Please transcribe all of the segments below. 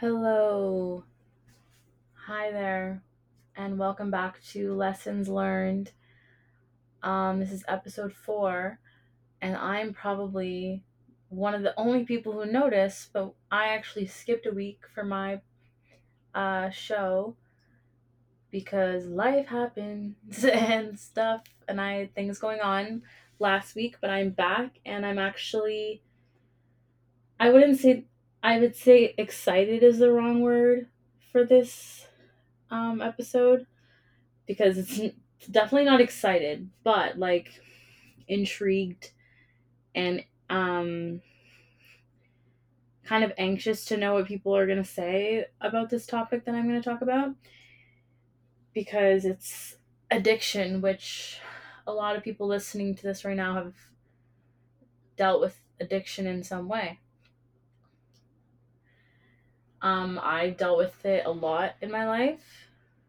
Hello. Hi there. And welcome back to Lessons Learned. This is episode 4, and I'm probably one of the only people who notice, but I actually skipped a week for my show because life happens and stuff, and I had things going on last week, but I'm back and I'm actually, I wouldn't say, I would say excited is the wrong word for this episode because it's definitely not excited, but like intrigued and kind of anxious to know what people are going to say about this topic that I'm going to talk about because it's addiction, which a lot of people listening to this right now have dealt with addiction in some way. I've dealt with it a lot in my life,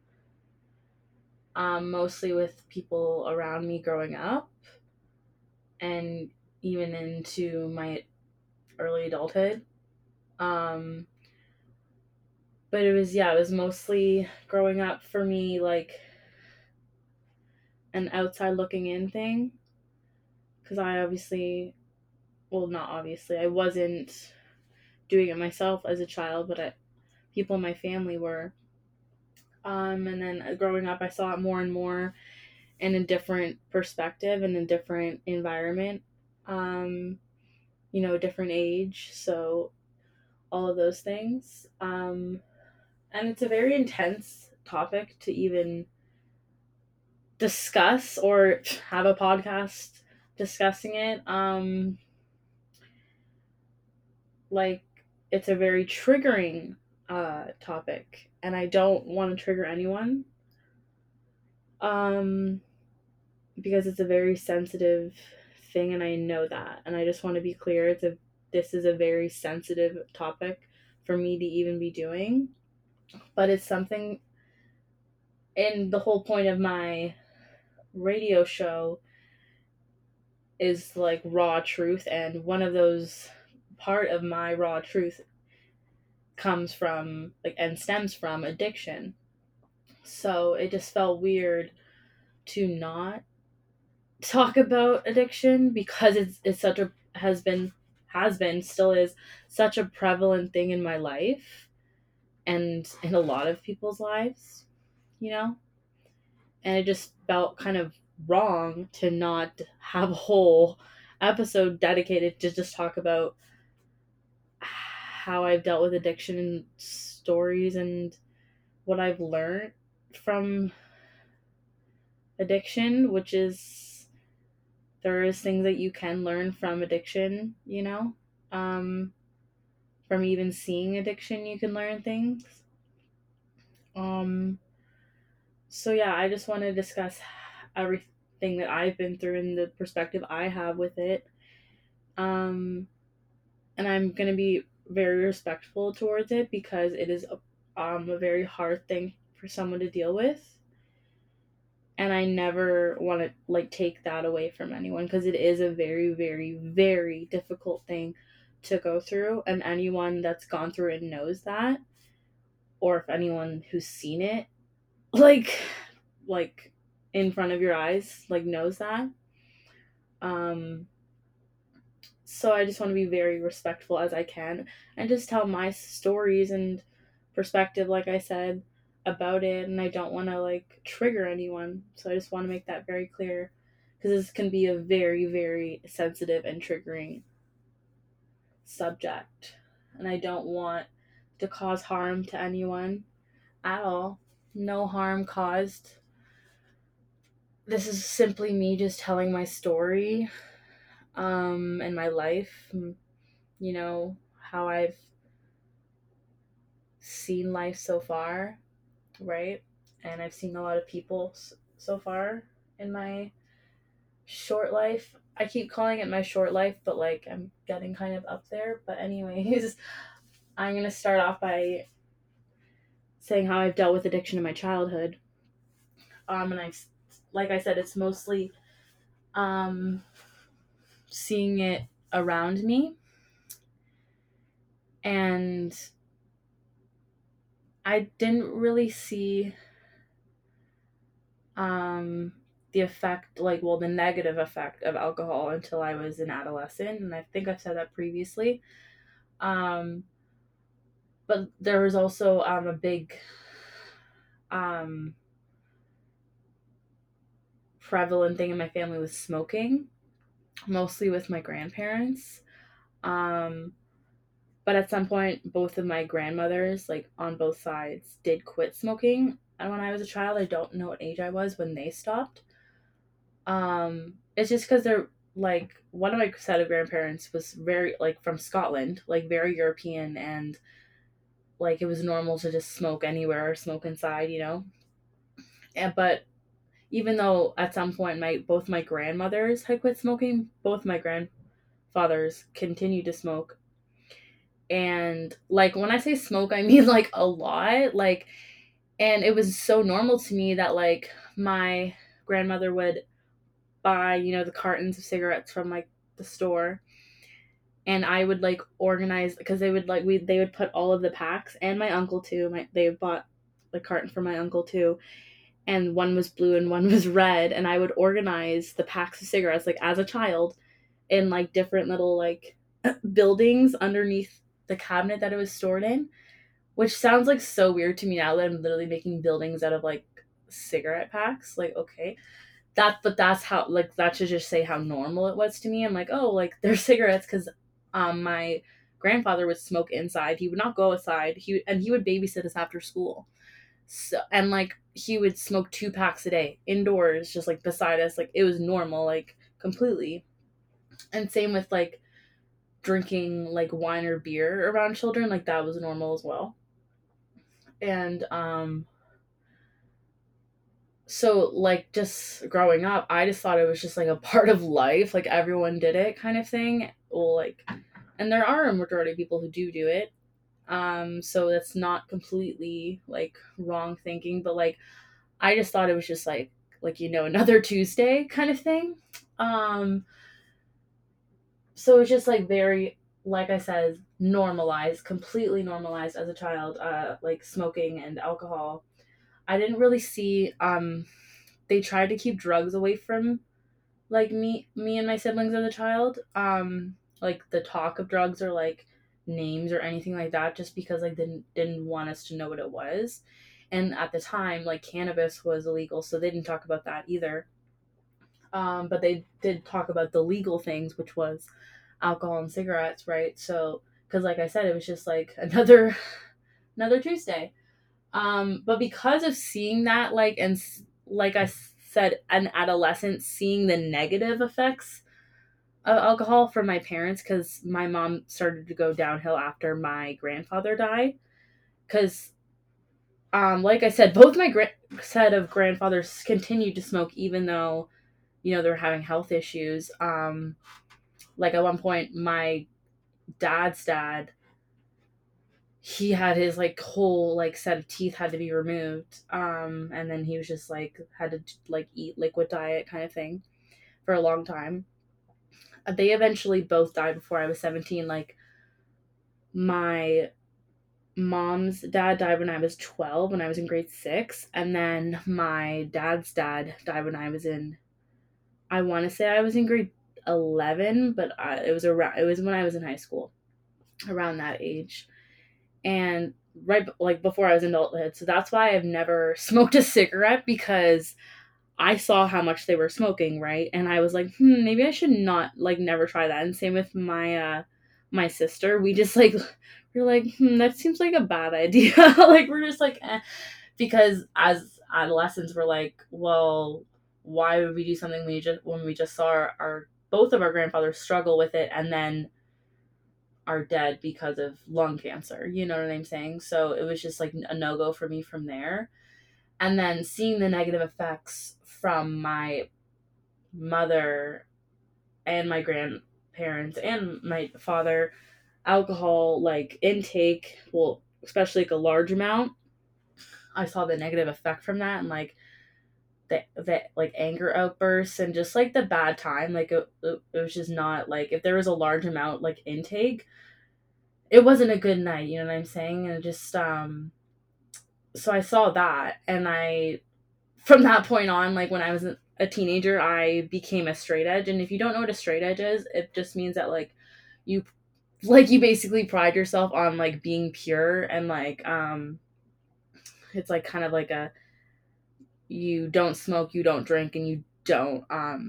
mostly with people around me growing up and even into my early adulthood. Um, but it was mostly growing up for me like an outside looking in thing. Because I obviously, well, not obviously, I wasn't doing it myself as a child, but people in my family were. And then growing up, I saw it more and more in a different perspective and a different environment, um, different age. So, all of those things. And it's a very intense topic to even discuss or have a podcast discussing it. Like it's a very triggering topic, and I don't want to trigger anyone. Um, because it's a very sensitive thing, and I know that, and I just want to be clear. This is a very sensitive topic for me to even be doing, but it's something. And the whole point of my radio show is like raw truth, and one of those part of my raw truth comes from like and stems from addiction. So it just felt weird to not talk about addiction because it's such a has been still is such a prevalent thing in my life and in a lot of people's lives, you know? And it just felt kind of wrong to not have a whole episode dedicated to just talk about how I've dealt with addiction and stories and what I've learned from addiction, which is there is things that you can learn from addiction, Um, from even seeing addiction, you can learn things. Um, so yeah, I just want to discuss everything that I've been through and the perspective I have with it. Um, and I'm gonna be very respectful towards it because it is a very hard thing for someone to deal with, and I never want to like take that away from anyone because it is a very very very difficult thing to go through, and anyone that's gone through it knows that, or if anyone who's seen it like like in front of your eyes like knows that. um so I just want to be very respectful as I can and just tell my stories and perspective, like I said, about it, and I don't want to like trigger anyone. So I just want to make that very clear because this can be a very, very sensitive and triggering subject, and I don't want to cause harm to anyone at all. No harm caused. This is simply me just telling my story and my life, how I've seen life so far, right? And I've seen a lot of people so far in my short life. I keep calling it my short life, but like I'm getting kind of up there. But, anyways, I'm going to start off by saying how I've dealt with addiction in my childhood. And like I said, it's mostly um, seeing it around me and I didn't really see um the effect, like, well, the negative effect of alcohol until I was an adolescent, and I think I've said that previously. um but there was also a big um prevalent thing in my family with smoking, mostly with my grandparents. um but at some point both of my grandmothers, like on both sides, did quit smoking, and when I was a child, I don't know what age I was when they stopped. It's just because they're like, one of my set of grandparents was very, like, from Scotland, like very European, and like it was normal to just smoke anywhere or smoke inside, and but even though at some point both my grandmothers had quit smoking, both my grandfathers continued to smoke. And like when I say smoke, I mean like a lot. Like, and it was so normal to me that like my grandmother would buy, the cartons of cigarettes from like the store, and I would like organize, because they would like we they would put all of the packs, and my uncle too. They bought the carton for my uncle too, and one was blue and one was red, and I would organize the packs of cigarettes like as a child in like different little like buildings underneath the cabinet that it was stored in, which sounds like so weird to me now that I'm literally making buildings out of like cigarette packs. Like, okay, but that's how, like, that should just say how normal it was to me. I'm like, oh, like they're cigarettes, because my grandfather would smoke inside. He would not go outside. He would babysit us after school. So, and like he would smoke 2 packs a day indoors, just like beside us. Like it was normal, like completely. And same with like drinking like wine or beer around children, like that was normal as well. And so like just growing up, I just thought it was just like a part of life, like everyone did it kind of thing. Well, like, and there are a majority of people who do it. So that's not completely like wrong thinking, but like I just thought it was just like another Tuesday kind of thing. um so it's just like very, like I said, normalized, completely normalized as a child, like smoking and alcohol. I didn't really see, they tried to keep drugs away from like me and my siblings as a child. Like the talk of drugs or like names or anything like that, just because like didn't want us to know what it was. And at the time, like cannabis was illegal, so they didn't talk about that either. But they did talk about the legal things, which was alcohol and cigarettes, right? So, because like I said, it was just like another Tuesday. But because of seeing that, like, and like I said, an adolescent seeing the negative effects of alcohol from my parents, because my mom started to go downhill after my grandfather died. Because, like I said, both my set of grandfathers continued to smoke, even though they were having health issues. Like at one point, my dad's dad, he had his like whole like set of teeth had to be removed, and then he was just like had to like eat liquid diet kind of thing for a long time. They eventually both died before I was 17. Like my mom's dad died when I was 12, when I was in grade 6, and then my dad's dad died when I was in, I want to say I was in grade 11, but it was when I was in high school, around that age. And right, like before I was in adulthood. So that's why I've never smoked a cigarette, because I saw how much they were smoking, right? And I was like, maybe I should not, like, never try that. And same with my sister. We just like we're like, that seems like a bad idea. Like we're just like, because as adolescents we're like, well, why would we do something when we just saw our both of our grandfathers struggle with it and then are dead because of lung cancer. You know what I'm saying? So it was just like a no go for me from there. And then seeing the negative effects from my mother and my grandparents and my father, alcohol like intake, well, especially like a large amount, I saw the negative effect from that, and like the like anger outbursts and just like the bad time. Like it was just not like, if there was a large amount like intake, it wasn't a good night, you know what I'm saying? And just so I saw that, and I, from that point on, like when I was a teenager, I became a straight edge. And if you don't know what a straight edge is, it just means that you you basically pride yourself on like being pure, and it's like kind of like a, you don't smoke, you don't drink, and you don't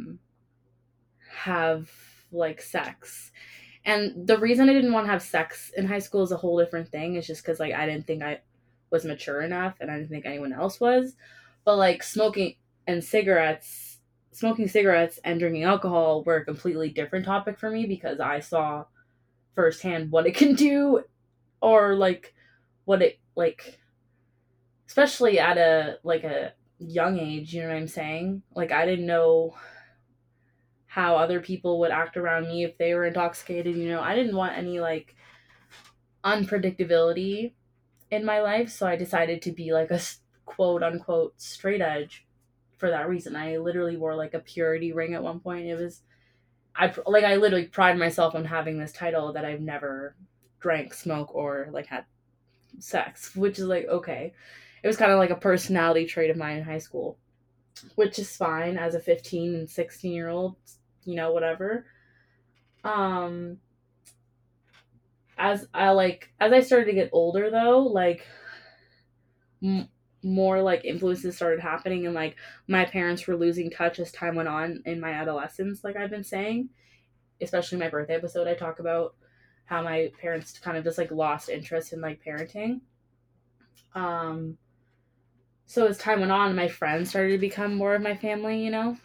have like sex. And the reason I didn't want to have sex in high school is a whole different thing. It's just because like I didn't think I was mature enough, and I didn't think anyone else was. But like and cigarettes, smoking cigarettes and drinking alcohol were a completely different topic for me, because I saw firsthand what it can do, or like what it like, especially at a young age. You know what I'm saying? Like I didn't know how other people would act around me if they were intoxicated. I didn't want any like unpredictability in my life, so I decided to be like a quote unquote straight edge for that reason. I literally wore like a purity ring at one point. It was, I literally pride myself on having this title that I've never drank, smoke, or like had sex, which is like okay. It was kind of like a personality trait of mine in high school, which is fine as a 15 and 16-year-old, whatever. Um as I started to get older though, like m- more like influences started happening, and like my parents were losing touch as time went on in my adolescence, like I've been saying. Especially my birthday episode, I talk about how my parents kind of just like lost interest in like parenting. um so as time went on, my friends started to become more of my family.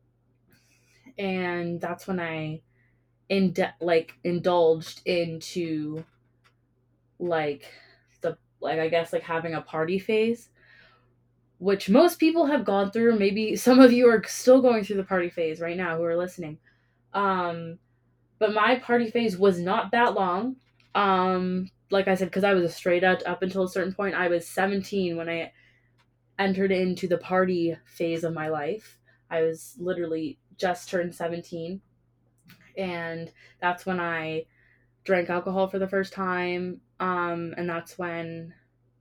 And that's when I indulged into like the, like, I guess, like having a party phase, which most people have gone through. Maybe some of you are still going through the party phase right now who are listening. um but my party phase was not that long. Like I said, because I was a straight edge up until a certain point. I was 17 when I entered into the party phase of my life. I was literally just turned 17, and that's when I drank alcohol for the first time. And that's when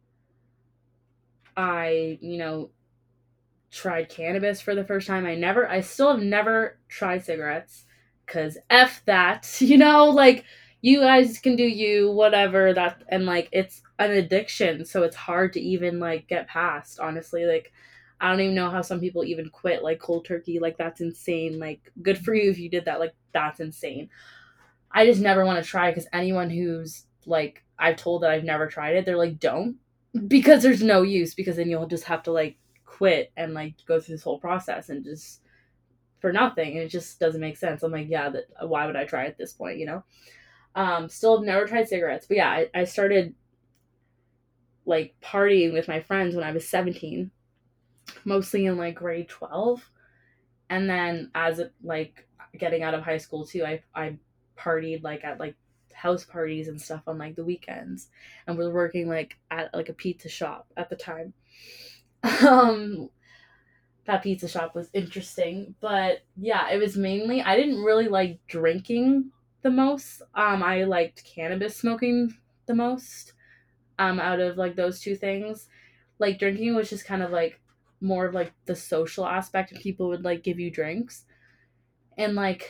I, tried cannabis for the first time. I still have never tried cigarettes, because F that, like, you guys can do you, whatever, that, and like, it's an addiction, so it's hard to even like get past, honestly. Like, I don't even know how some people even quit like cold turkey. Like, that's insane. Like, good for you if you did that. Like, that's insane. I just never want to try, because anyone who's like, I've told that I've never tried it, they're like, don't, because there's no use, because then you'll just have to like quit and like go through this whole process and just for nothing, and it just doesn't make sense. I'm like, yeah, that, why would I try at this point? Still have never tried cigarettes, but yeah, I started like partying with my friends when I was 17, mostly in like grade 12. And then as it, like, getting out of high school too, I partied like at like house parties and stuff on like the weekends, and was working like at like a pizza shop at the time. um that pizza shop was interesting, but yeah, it was mainly, I didn't really like drinking the most. I liked cannabis smoking the most, out of like those two things. Like, drinking was just kind of like more of like the social aspect, and people would like give you drinks, and like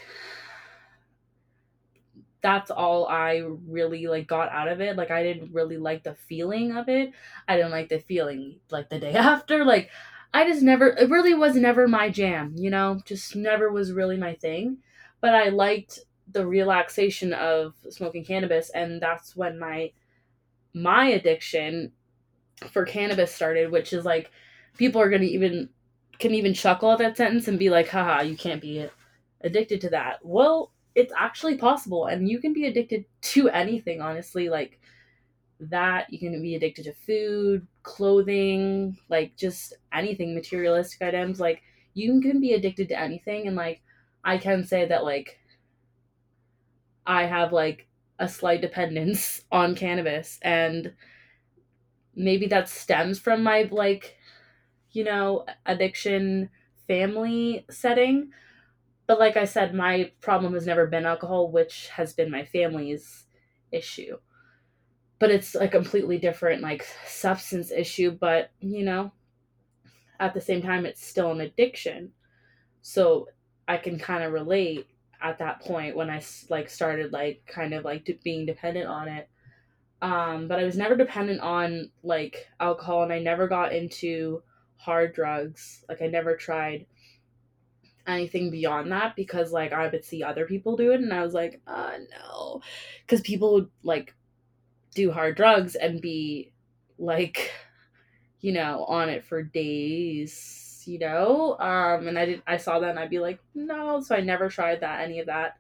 that's all I really like got out of it. Like, I didn't really like the feeling of it. I didn't like the feeling like the day after. Like, I just never, it really was never my jam. Just never was really my thing. But I liked the relaxation of smoking cannabis, and that's when my addiction for cannabis started, which is like, people are going to even chuckle at that sentence and be like, haha, you can't be addicted to that. Well, it's actually possible, and you can be addicted to anything, honestly. Like, that, you can be addicted to food, clothing, like just anything, materialistic items. Like, you can be addicted to anything. And like, I can say that like I have like a slight dependence on cannabis, and maybe that stems from my like, addiction family setting. But like I said, my problem has never been alcohol, which has been my family's issue. but it's a completely different like substance issue. But at the same time, it's still an addiction. So I can kind of relate at that point when I like started like kind of like being dependent on it. But I was never dependent on like alcohol, and I never got into hard drugs. Like I never tried anything beyond that because like I would see other people do it, and I was like, no, because people would like do hard drugs and be like, on it for days, and I saw that and I'd be like, no, so I never tried that, any of that.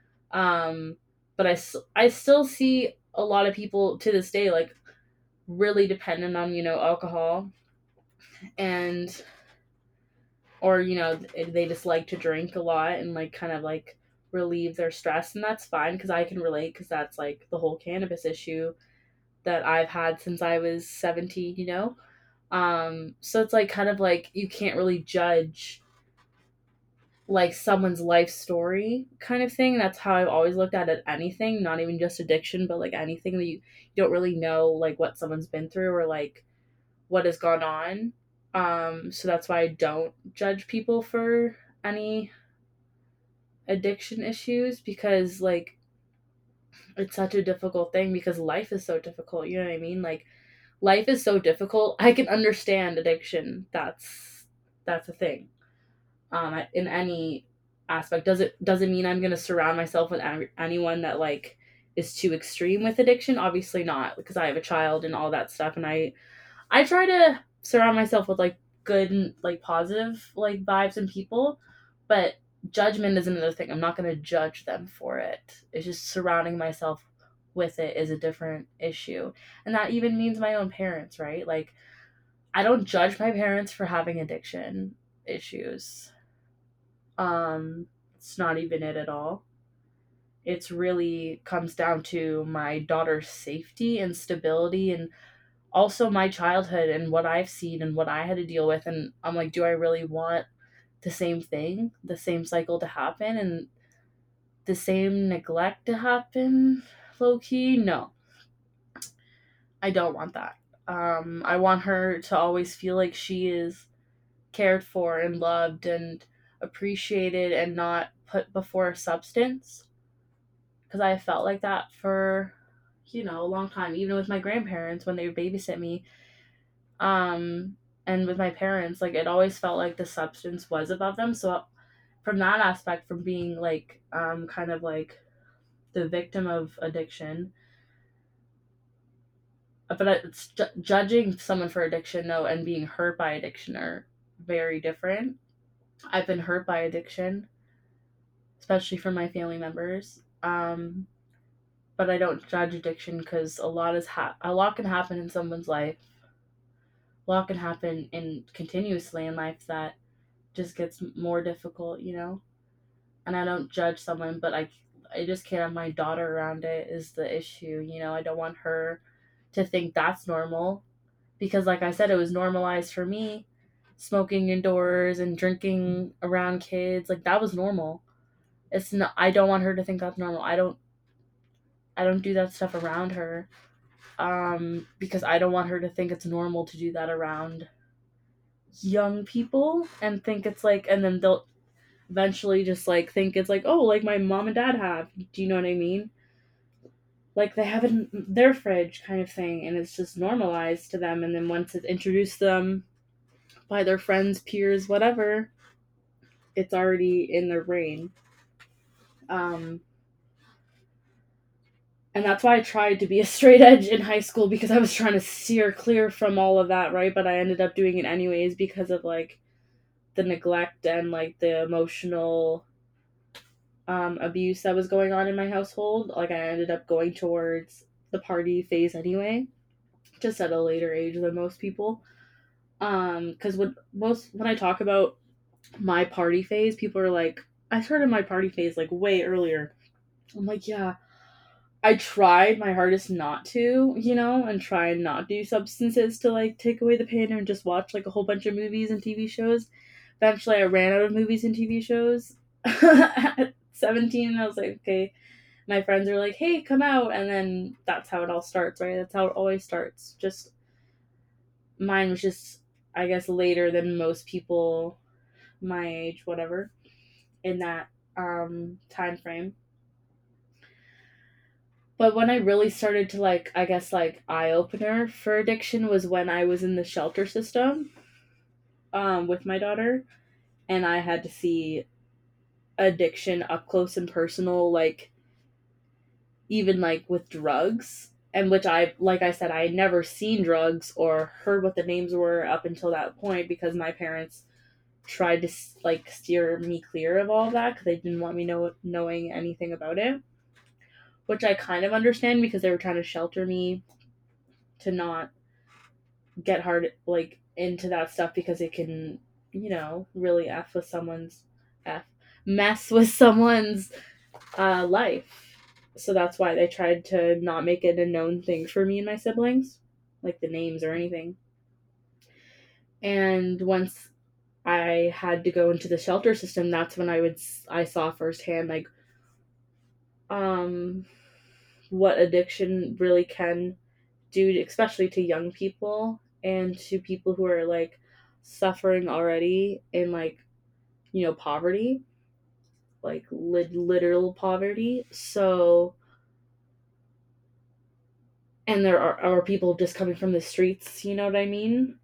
But I still see a lot of people to this day like really dependent on alcohol, and or they just like to drink a lot and like kind of like relieve their stress, and that's fine because I can relate because that's like the whole cannabis issue that I've had since I was 17, so it's like kind of like you can't really judge like someone's life story kind of thing. That's how I've always looked at it, anything, not even just addiction, but like anything that you don't really know like what someone's been through or like what has gone on. So that's why I don't judge people for any addiction issues, because like it's such a difficult thing because life is so difficult, you know what I mean? Like life is so difficult. I can understand addiction. That's a thing. In any aspect. Doesn't mean I'm going to surround myself with anyone that like is too extreme with addiction. Obviously not, because I have a child and all that stuff, and I try to surround myself with like good and like positive like vibes and people, but judgment is another thing. I'm not going to judge them for it. It's just surrounding myself with it is a different issue. And that even means my own parents, right? Like I don't judge my parents for having addiction issues. It's not even it at all. It's really comes down to my daughter's safety and stability, and also my childhood and what I've seen and what I had to deal with. And I'm like, do I really want the same thing, the same cycle to happen, and the same neglect to happen? Low key, no, I don't want that. I want her to always feel like she is cared for and loved and appreciated and not put before substance, because I felt like that for a long time, even with my grandparents when they would babysit me. And with my parents, like it always felt like the substance was above them. So from that aspect, from being like kind of like the victim of addiction, but it's judging someone for addiction though and being hurt by addiction are very different. I've been hurt by addiction, especially from my family members. But I don't judge addiction because a lot can happen in someone's life. A lot can happen in continuously in life that just gets more difficult, And I don't judge someone, but I just can't have my daughter around it is the issue, I don't want her to think that's normal, because like I said, it was normalized for me, smoking indoors and drinking around kids, like that was normal. It's not, I don't want her to think that's normal. I don't do that stuff around her, because I don't want her to think it's normal to do that around young people and think it's like, and then they'll eventually just like think it's like, oh, like my mom and dad have. Do you know what I mean? Like they have it in their fridge kind of thing, and it's just normalized to them. And then once it's introduced to them by their friends, peers, whatever, it's already in their brain. Um, and that's why I tried to be a straight edge in high school, because I was trying to steer clear from all of that, right? But I ended up doing it anyways because of like the neglect and like the emotional abuse that was going on in my household. Like I ended up going towards the party phase anyway, just at a later age than most people. Because when I talk about my party phase, people are like, I started my party phase like way earlier. I'm like, yeah, I tried my hardest not to, and try and not do substances to like take away the pain and just watch like a whole bunch of movies and TV shows. Eventually, I ran out of movies and TV shows at 17, and I was like, okay, my friends are like, hey, come out. And then that's how it all starts, right? That's how it always starts. Just mine was just, I guess, later than most people my age, whatever, in that time frame. But when I really started to like, I guess, like eye opener for addiction was when I was in the shelter system with my daughter, and I had to see addiction up close and personal, like even like with drugs, and which I, like I said, I had never seen drugs or heard what the names were up until that point because my parents tried to like steer me clear of all of that because they didn't want me knowing anything about it, which I kind of understand because they were trying to shelter me to not get hard like into that stuff because it can, really f with someone's f mess with someone's life. So that's why they tried to not make it a known thing for me and my siblings, like the names or anything. And once I had to go into the shelter system, that's when I saw firsthand like um what addiction really can do, especially to young people and to people who are like suffering already in like, poverty, like literal poverty. So, and there are people just coming from the streets, you know what I mean?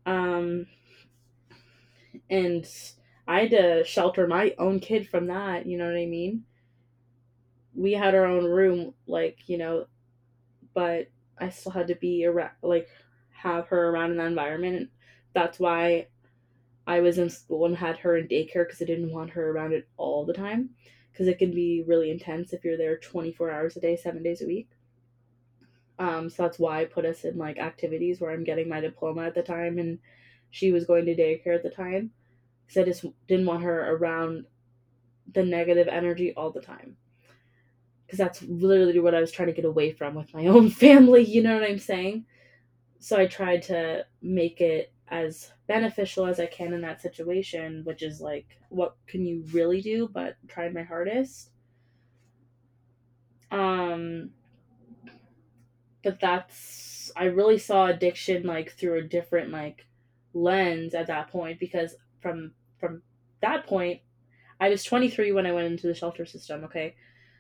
And I had to shelter my own kid from that, you know what I mean? We had our own room, like, but I still had to be around, like, have her around in that environment. And that's why I was in school and had her in daycare because I didn't want her around it all the time because it can be really intense if you're there 24 hours a day, 7 days a week. So that's why I put us in like activities where I'm getting my diploma at the time and she was going to daycare at the time because I just didn't want her around the negative energy all the time because that's literally what I was trying to get away from with my own family. You know what I'm saying? So I tried to make it as beneficial as I can in that situation, which is like, what can you really do? But tried my hardest. Um, but I really saw addiction like through a different like lens at that point because from that point, I was 23 when I went into the shelter system. Okay,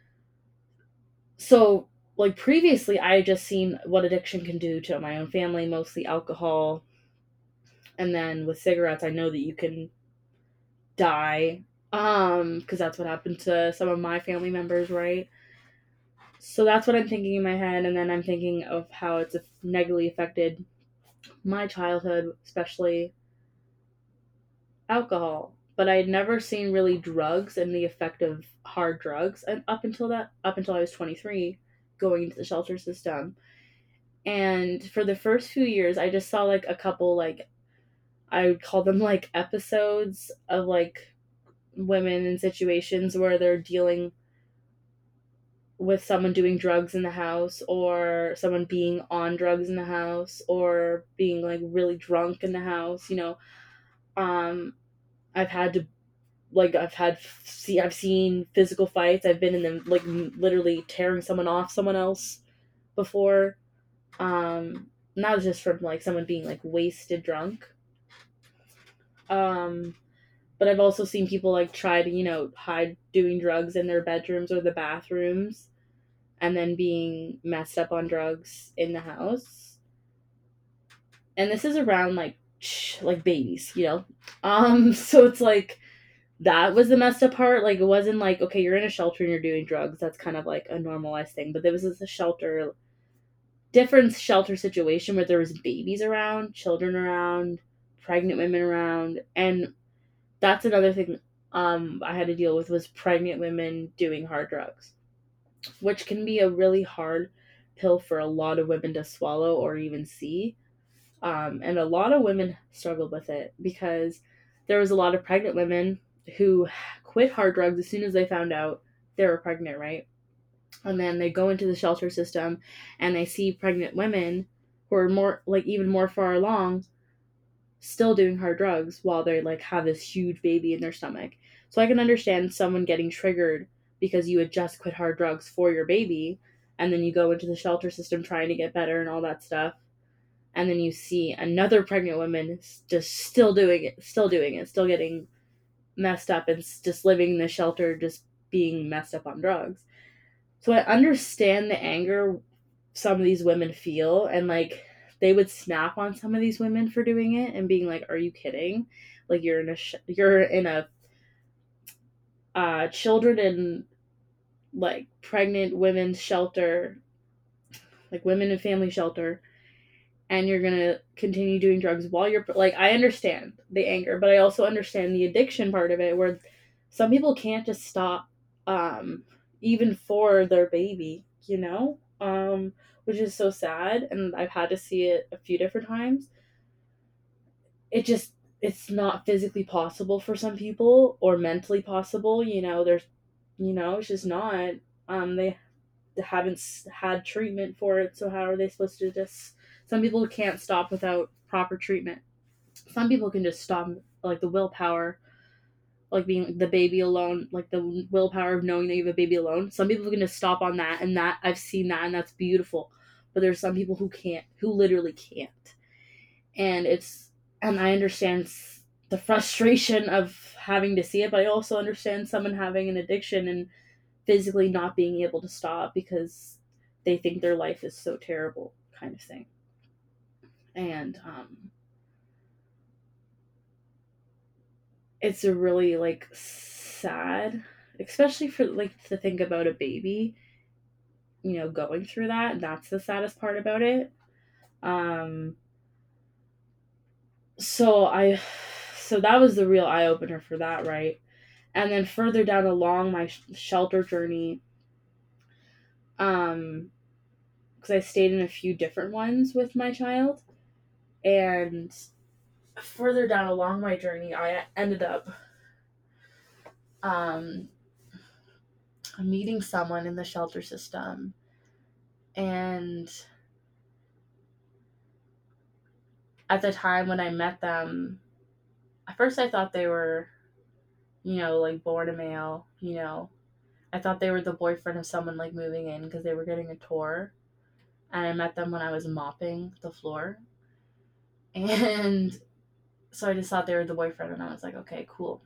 so like previously, I had just seen what addiction can do to my own family, mostly alcohol, and then with cigarettes, I know that you can die because that's what happened to some of my family members, right? So that's what I'm thinking in my head, and then I'm thinking of how it's negatively affected my childhood, especially alcohol. But I had never seen really drugs and the effect of hard drugs, and up until I was 23, going into the shelter system. And for the first few years, I just saw like a couple, like I would call them like episodes of like women in situations where they're dealing with someone doing drugs in the house or someone being on drugs in the house or being like really drunk in the house, um I've had to like I've seen physical fights. I've been in them like literally tearing someone off someone else before. Not just from like someone being like wasted drunk. um but I've also seen people like try to, hide doing drugs in their bedrooms or the bathrooms and then being messed up on drugs in the house. And this is around like babies, so it's like that was the messed up part. Like it wasn't like, okay, you're in a shelter and you're doing drugs. That's kind of like a normalized thing. But there was this different shelter situation where there was babies around, children around, pregnant women around, and that's another thing I had to deal with was pregnant women doing hard drugs, which can be a really hard pill for a lot of women to swallow or even see. And a lot of women struggled with it because there was a lot of pregnant women who quit hard drugs as soon as they found out they were pregnant, right? And then they go into the shelter system and they see pregnant women who are more, like, even more far along, still doing hard drugs while they, like, have this huge baby in their stomach. So I can understand someone getting triggered because you had just quit hard drugs for your baby, and then you go into the shelter system trying to get better and all that stuff, and then you see another pregnant woman just still doing it, still getting messed up and just living in the shelter, just being messed up on drugs. So I understand the anger some of these women feel, and like they would snap on some of these women for doing it and being like, "Are you kidding? Like you're in a children and like pregnant women's shelter, like women and family shelter, and you're gonna continue doing drugs while you're like." I understand the anger, but I also understand the addiction part of it, where some people can't just stop, even for their baby, which is so sad, and I've had to see it a few different times. It just it's not physically possible for some people or mentally possible. There's it's just not. They haven't had treatment for it, so how are they supposed to just? Some people can't stop without proper treatment. Some people can just stop, like the willpower, like being the baby alone, like the willpower of knowing that you have a baby alone. Some people can just stop on that, and that I've seen that, and that's beautiful. But there's some people who can't, who literally can't, and I understand the frustration of having to see it, but I also understand someone having an addiction and physically not being able to stop because they think their life is so terrible, kind of thing. And it's a really like sad, especially for like to think about a baby, going through that. That's the saddest part about it. Um, so I, so that was the real eye opener for that, right? And then further down along my shelter journey, um, because I stayed in a few different ones with my child, and further down along my journey, I ended up um, meeting someone in the shelter system, and at the time when I met them, at first I thought they were, like born a male. I thought they were the boyfriend of someone like moving in because they were getting a tour, and I met them when I was mopping the floor, and so I just thought they were the boyfriend, and I was like, okay, cool.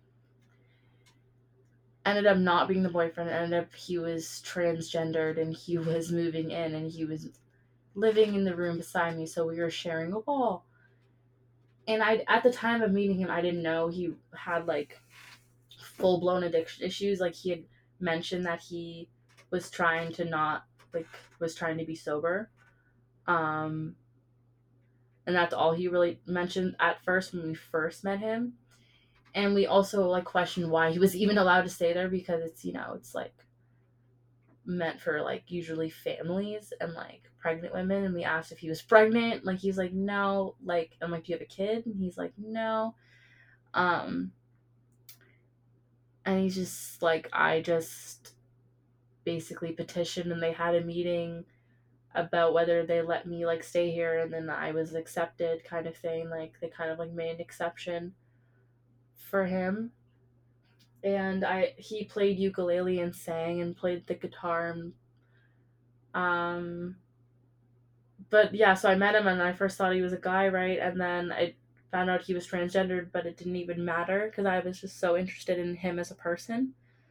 Ended up not being the boyfriend. Ended up he was transgendered, and he was moving in, and he was living in the room beside me, so we were sharing a wall. And I, at the time of meeting him, I didn't know he had like full blown addiction issues. Like he had mentioned that he was trying to not like was trying to be sober. Um and that's all he really mentioned at first when we first met him. And we also like questioned why he was even allowed to stay there, because it's like meant for like usually families and like pregnant women. And we asked if he was pregnant, like he's like no. Like I'm like, do you have a kid? And he's like no. um and he's just like, I just basically petitioned, and they had a meeting about whether they let me like stay here, and then I was accepted, kind of thing. Like they kind of like made an exception for him. And I he played ukulele and sang and played the guitar, and um but yeah, so I met him, and I first thought he was a guy, right? And then I found out he was transgendered, but it didn't even matter because I was just so interested in him as a person.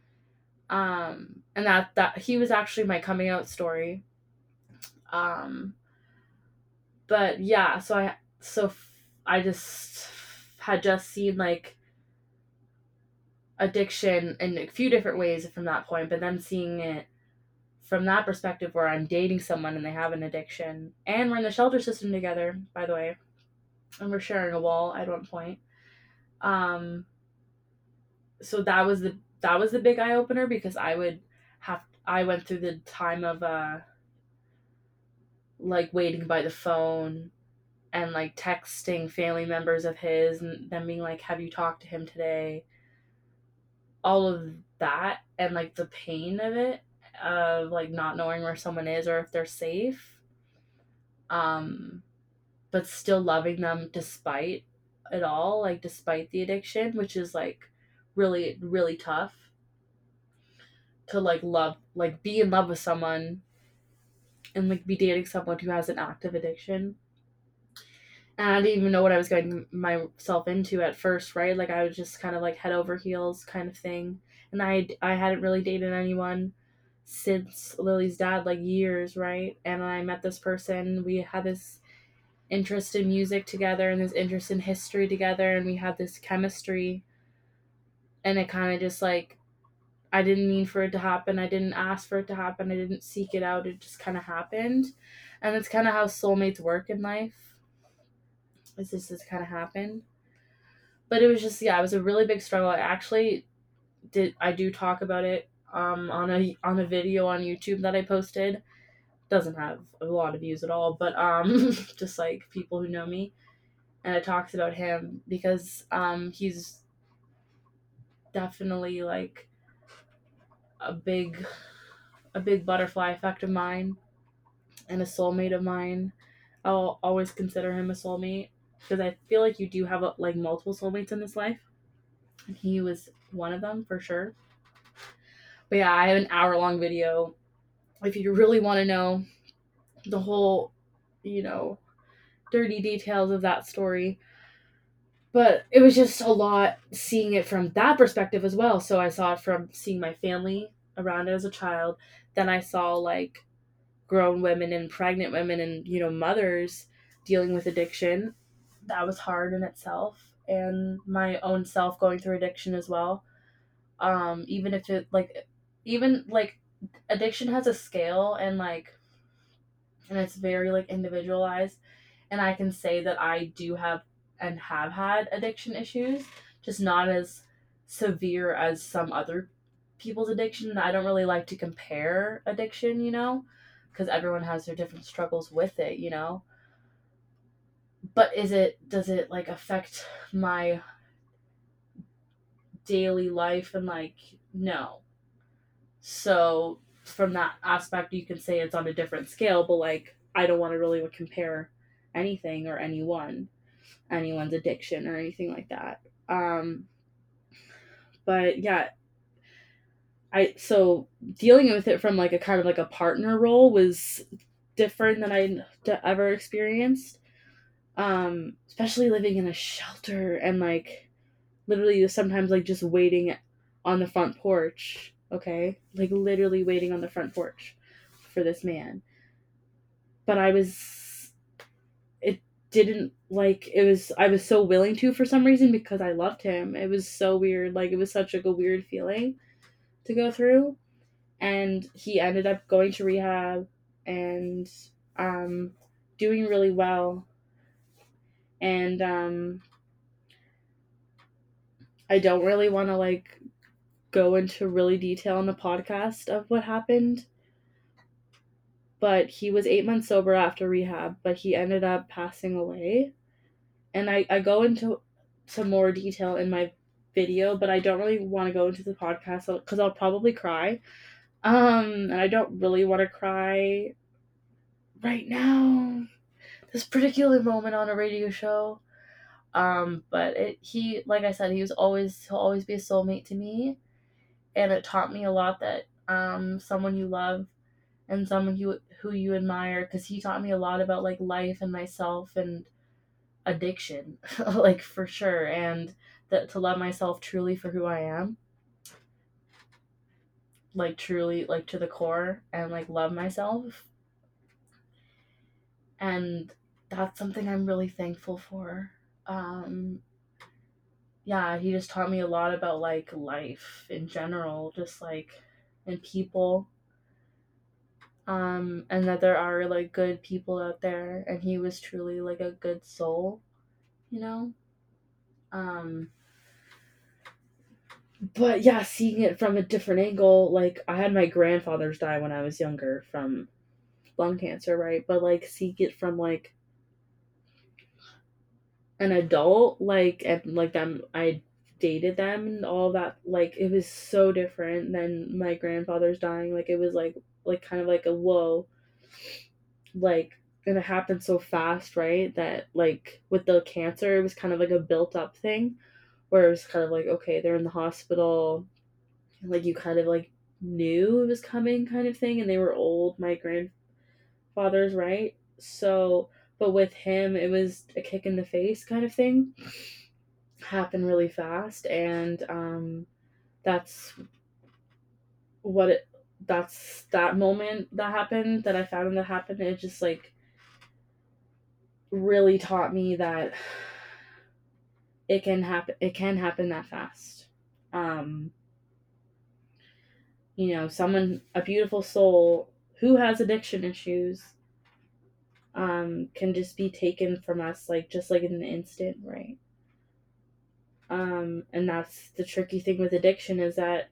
And that he was actually my coming out story. um but yeah, I just had just seen like addiction in a few different ways from that point, but then seeing it from that perspective where I'm dating someone and they have an addiction, and we're in the shelter system together, by the way, and we're sharing a wall at one point. um so that was the big eye opener, because I went through the time of like waiting by the phone and like texting family members of his and them being like, have you talked to him today? All of that, and like the pain of it, of like not knowing where someone is or if they're safe, um but still loving them despite it all, like despite the addiction, which is like really really tough. to like love, like be in love with someone and like be dating someone who has an active addiction. And I didn't even know what I was getting myself into at first, right? Like I was just kind of like head over heels kind of thing. And I hadn't really dated anyone since Lily's dad, like years, right? And I met this person. We had this interest in music together and this interest in history together, and we had this chemistry. And it kind of just like, I didn't mean for it to happen. I didn't ask for it to happen. I didn't seek it out. It just kind of happened. And it's kind of how soulmates work in life. It's just kind of happened. But it was just, yeah, it was a really big struggle. I do talk about it on a video on YouTube that I posted. Doesn't have a lot of views at all, but just like people who know me, and it talks about him because he's definitely like a big a big butterfly effect of mine and a soulmate of mine. I'll always consider him a soulmate because I feel like you do have like multiple soulmates in this life, and he was one of them for sure. But yeah, I have an hour-long video if you really want to know the whole, you know, dirty details of that story. But it was just a lot seeing it from that perspective as well. So I saw it from seeing my family around it as a child. Then I saw like grown women and pregnant women and, you know, mothers dealing with addiction. That was hard in itself. And my own self going through addiction as well. Even if it like, even like addiction has a scale, and it's very like individualized, and I can say that I do have and have had addiction issues, just not as severe as some other people's addiction. I don't really like to compare addiction, you know, because everyone has their different struggles with it, you know. But does it like affect my daily life? And like, no. So from that aspect, you can say it's on a different scale, but like I don't want to really compare anything or anyone's addiction or anything like that. But yeah, I so dealing with it from like a kind of like a partner role was different than I ever experienced. Especially living in a shelter and like literally sometimes like just waiting on the front porch. Okay, like literally waiting on the front porch for this man. But it didn't like it was I was so willing to for some reason because I loved him. It was so weird. Like it was such like a weird feeling to go through. And he ended up going to rehab and um doing really well. And I don't really want to like go into really detail on the podcast of what happened, but he was 8 months sober after rehab, but he ended up passing away. And I go into some more detail in my video, but I don't really want to go into the podcast because I'll probably cry. And I don't really want to cry right now. This particular moment on a radio show. But he, like I said, he'll always be a soulmate to me, and it taught me a lot that someone you love and someone who you admire, because he taught me a lot about like life and myself and addiction, like for sure, and that to love myself truly for who I am, like truly, like to the core, and like love myself, and that's something I'm really thankful for. Um, yeah, he just taught me a lot about like life in general, just like and people, and that there are like good people out there, and he was truly like a good soul, you know. Um, but yeah, seeing it from a different angle, like I had my grandfathers die when I was younger from lung cancer, right? But like seeing it from like an adult, like and like them, I dated them and all that, like it was so different than my grandfather's dying. Like it was like kind of like a whoa, like, and it happened so fast, right? That like with the cancer, it was kind of like a built up thing, where it was kind of like okay, they're in the hospital, like you kind of like knew it was coming kind of thing, and they were old, my grandfathers, right? So, but with him, it was a kick in the face kind of thing. Happened really fast, and that's what it that's that moment that happened that I found that happened. It just like really taught me that it can happen that fast. um Someone, a beautiful soul who has addiction issues, can just be taken from us, like just like in an instant, right? And that's the tricky thing with addiction, is that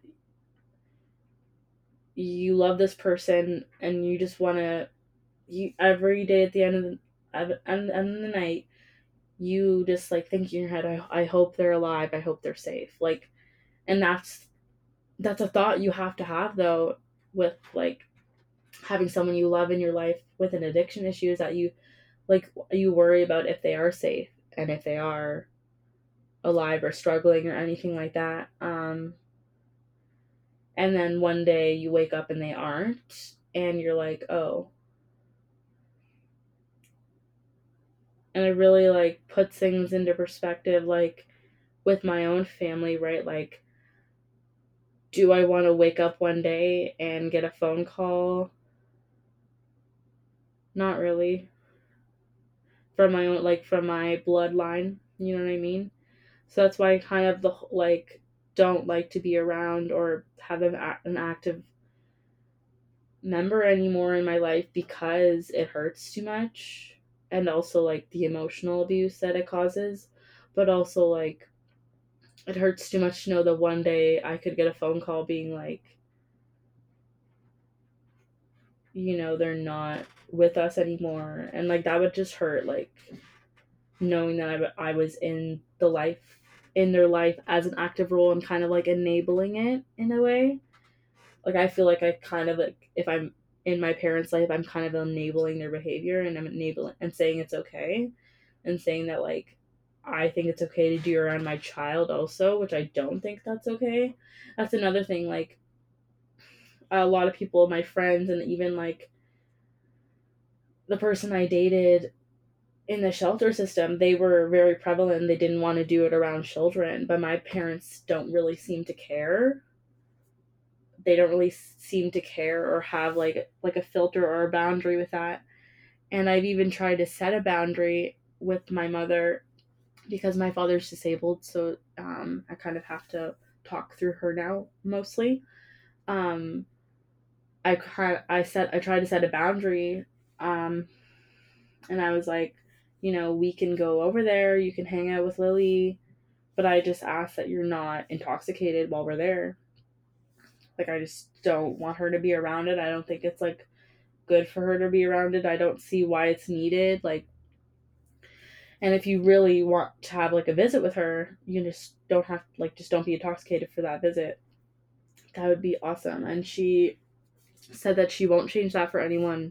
you love this person and you just want to, you every day at the end of the night, you just like think in your head, I hope they're alive, I hope they're safe, like. And that's a thought you have to have, though, with like having someone you love in your life with an addiction issue, is that you worry about if they are safe and if they are alive or struggling or anything like that. And then one day you wake up and they aren't, and you're like, oh. And it really like puts things into perspective, like with my own family, right? Like, do I want to wake up one day and get a phone call? Not really. From my own, like from my bloodline, you know what I mean? So that's why I kind of like don't like to be around or have an active member anymore in my life, because it hurts too much, and also like the emotional abuse that it causes, but also like it hurts too much to know that one day I could get a phone call being like, they're not with us anymore, and like that would just hurt, like knowing that I was in their life as an active role and kind of like enabling it in a way. Like I feel like I kind of like, if I'm in my parents' life, I'm kind of enabling their behavior, and I'm enabling and saying it's okay, and saying that like I think it's okay to do around my child also, which I don't think that's okay. That's another thing. Like a lot of people, my friends, and even like the person I dated in the shelter system, they were very prevalent. They didn't want to do it around children, but my parents don't really seem to care. They don't really seem to care or have like a filter or a boundary with that. And I've even tried to set a boundary with my mother, because my father's disabled, so I kind of have to talk through her now mostly. Um, I tried to set a boundary, um, and I was like, we can go over there, you can hang out with Lily, but I just ask that you're not intoxicated while we're there. Like I just don't want her to be around it. I don't think it's like good for her to be around it. I don't see why it's needed. Like, and if you really want to have like a visit with her, you just don't have, like, just don't be intoxicated for that visit. That would be awesome. And she said that she won't change that for anyone.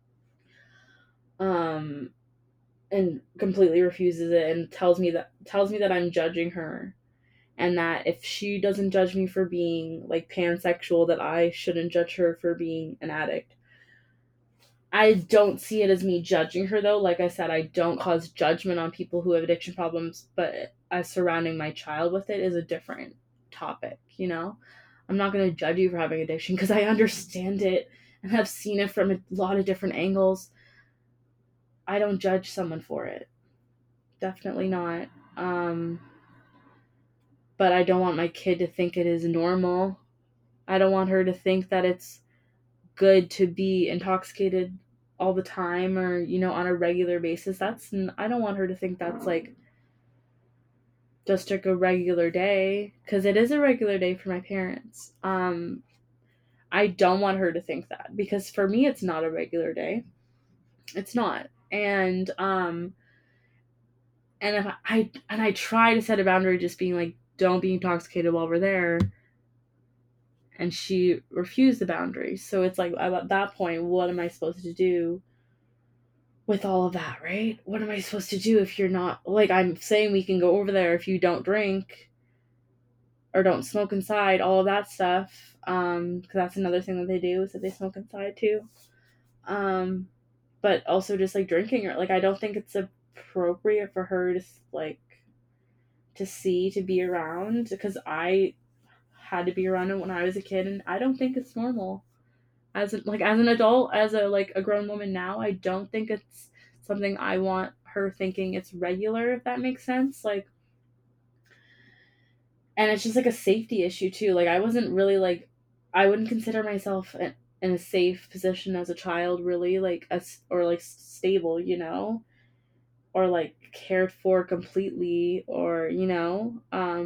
Um and completely refuses it, and tells me that I'm judging her, and that if she doesn't judge me for being like pansexual, that I shouldn't judge her for being an addict. I don't see it as me judging her, though. Like I said, I don't cause judgment on people who have addiction problems, but as surrounding my child with it is a different topic. I'm not going to judge you for having addiction, because I understand it and have seen it from a lot of different angles. I don't judge someone for it. Definitely not. Um, but I don't want my kid to think it is normal. I don't want her to think that it's good to be intoxicated all the time, or on a regular basis. I don't want her to think that's like just like a regular day, because it is a regular day for my parents. I don't want her to think that, because for me it's not a regular day. It's not. And if I try to set a boundary, just being like, don't be intoxicated while we're there, and she refused the boundary. So it's like, at that point, what am I supposed to do with all of that, right? What am I supposed to do if you're not, like, I'm saying we can go over there if you don't drink or don't smoke inside, all of that stuff. because that's another thing that they do is that they smoke inside too. Um, but also just like drinking or like I don't think it's appropriate for her to like to see to be around because I had to be around it when I was a kid and I don't think it's normal. As an adult, as a like a grown woman now, I don't think it's something I want her thinking it's regular, if that makes sense. Like and it's just like a safety issue too. Like I wasn't really like I wouldn't consider myself in a safe position as a child really like as or like stable, you know, or like cared for completely or, you know,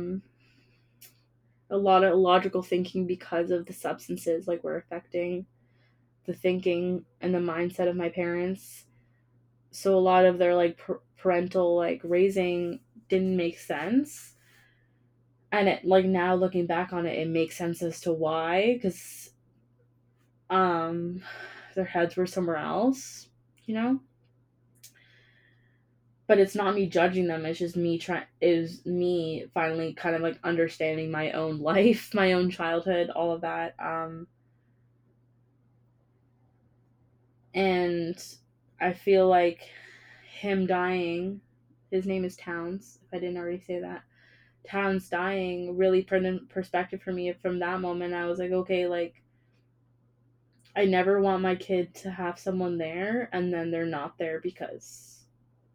a lot of logical thinking because of the substances like were affecting the thinking and the mindset of my parents. So a lot of their like parental like raising didn't make sense, and it like now looking back on it, it makes sense as to why because um their heads were somewhere else, you know. But it's not me judging them, it's just me trying is me finally kind of like understanding my own life, my own childhood, all of that. And I feel like him dying, his name is Towns, if I didn't already say that. Towns dying really put in perspective for me. From that moment, I was like, okay, like, I never want my kid to have someone there and then they're not there because,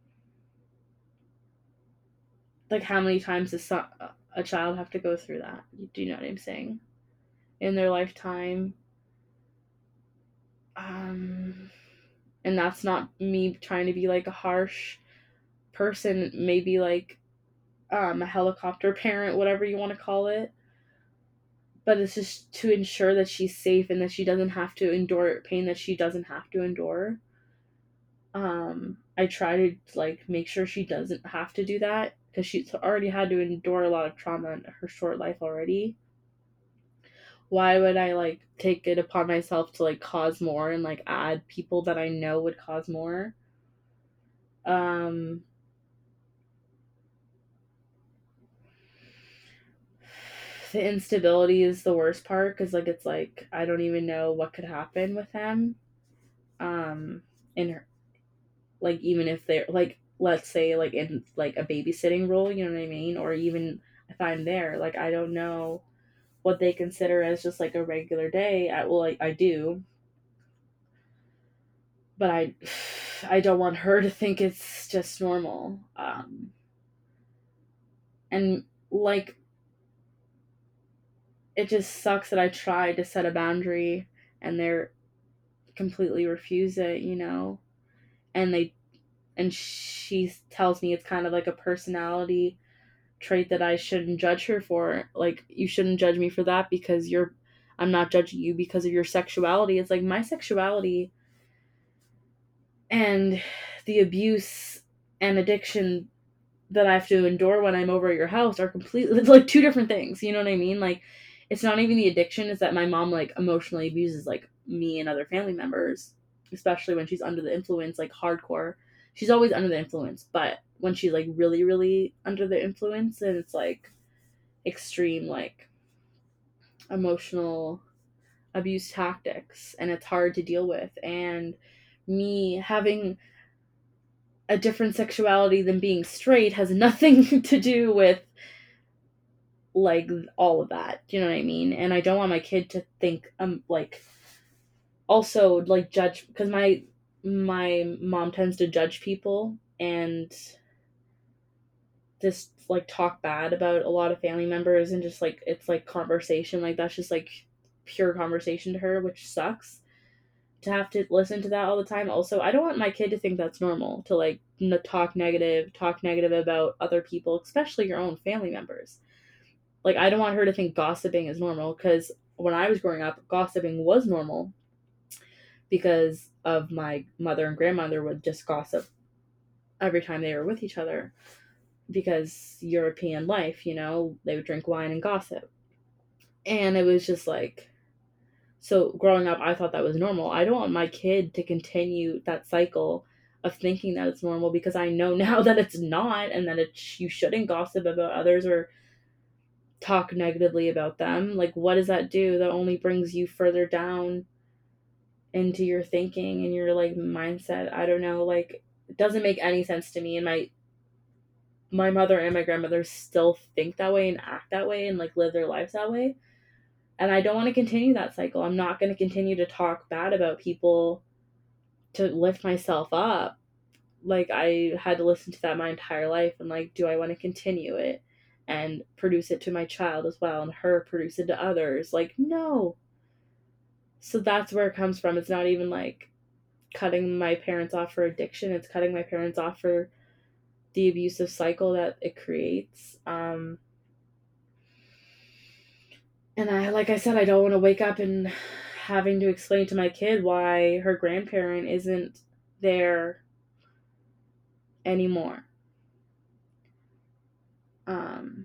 like, how many times does a child have to go through that? Do you know what I'm saying? In their lifetime. Um, and that's not me trying to be like a harsh person, maybe like a helicopter parent, whatever you want to call it. But it's just to ensure that she's safe and that she doesn't have to endure pain that she doesn't have to endure. I try to like make sure she doesn't have to do that because she's already had to endure a lot of trauma in her short life already. Why would I like take it upon myself to like cause more and like add people that I know would cause more? Um, the instability is the worst part because like it's like I don't even know what could happen with them. In her, like even if they're like let's say like in like a babysitting role, you know what I mean, or even if I'm there, like I don't know what they consider as just like a regular day. Well, like I do, but I don't want her to think it's just normal. And like it just sucks that I tried to set a boundary and they're completely refuse it, you know, and they and she tells me it's kind of like a personality trait that I shouldn't judge her for. Like, you shouldn't judge me for that because I'm not judging you because of your sexuality. It's like my sexuality and the abuse and addiction that I have to endure when I'm over at your house are completely like two different things. You know what I mean? Like, it's not even the addiction, it's that my mom like emotionally abuses like me and other family members, especially when she's under the influence, like hardcore. She's always under the influence, but when she's like really, really under the influence and it's like extreme, like emotional abuse tactics, and it's hard to deal with. And me having a different sexuality than being straight has nothing to do with like all of that. Do you know what I mean? And I don't want my kid to think like also like judge because my mom tends to judge people and just like talk bad about a lot of family members and just like it's like conversation like that's just like pure conversation to her, which sucks to have to listen to that all the time. Also, I don't want my kid to think that's normal to like talk negative about other people, especially your own family members. Like I don't want her to think gossiping is normal because when I was growing up, gossiping was normal because of my mother and grandmother would just gossip every time they were with each other because European life, you know, they would drink wine and gossip. And it was just like so growing up I thought that was normal. I don't want my kid to continue that cycle of thinking that it's normal because I know now that it's not and that you shouldn't gossip about others or talk negatively about them. Like, what does that do? That only brings you further down into your thinking and your like mindset. I don't know, like it doesn't make any sense to me. And my mother and my grandmother still think that way and act that way and like live their lives that way. And I don't want to continue that cycle. I'm not going to continue to talk bad about people to lift myself up. Like, I had to listen to that my entire life, and like, do I want to continue it and produce it to my child as well and her produce it to others? Like, no. So that's where it comes from. It's not even like cutting my parents off for addiction, it's cutting my parents off for the abusive cycle that it creates. And I, like I said, I don't want to wake up and having to explain to my kid why her grandparent isn't there anymore. Um,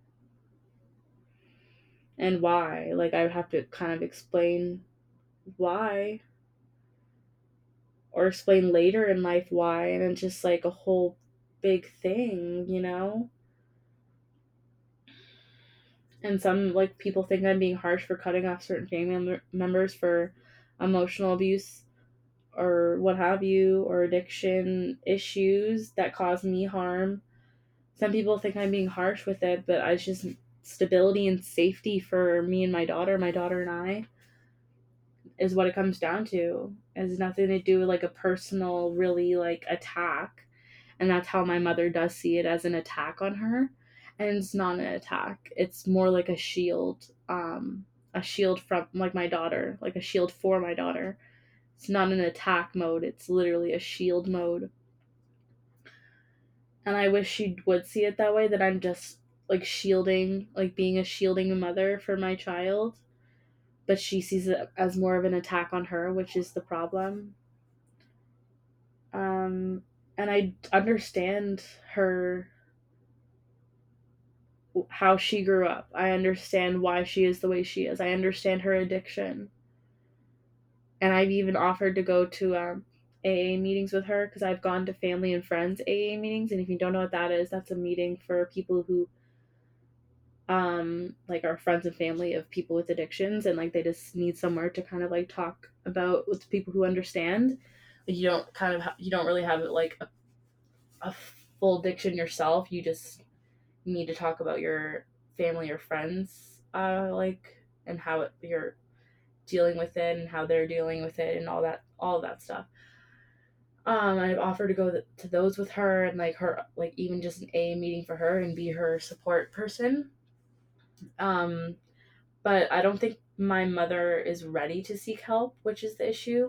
and why. Like, I would have to kind of explain why, or explain later in life why, and it's just like a whole big thing, you know? And some like people think I'm being harsh for cutting off certain family members for emotional abuse or what have you, or addiction issues that cause me harm. Some people think I'm being harsh with it, but I just stability and safety for me and my daughter and I is what it comes down to. It has nothing to do with like a personal really like attack. And that's how my mother does see it, as an attack on her. And it's not an attack. It's more like a shield from like my daughter, like a shield for my daughter. It's not an attack mode, it's literally a shield mode. And I wish she would see it that way, that I'm just like shielding, like being a shielding mother for my child. But she sees it as more of an attack on her, which is the problem. Um, and I understand her, how she grew up. I understand why she is the way she is. I understand her addiction. And I've even offered to go to AA meetings with her, because I've gone to family and friends AA meetings. And if you don't know what that is, that's a meeting for people who like are friends and family of people with addictions, and like they just need somewhere to kind of like talk about with people who understand. Like, you don't kind of you don't really have like a full addiction yourself. You just need to talk about your family or friends, like, and how you're dealing with it and how they're dealing with it and all of that stuff. I've offered to go to those with her, and like her, like even just an A meeting for her and be her support person. Um, but I don't think my mother is ready to seek help, which is the issue.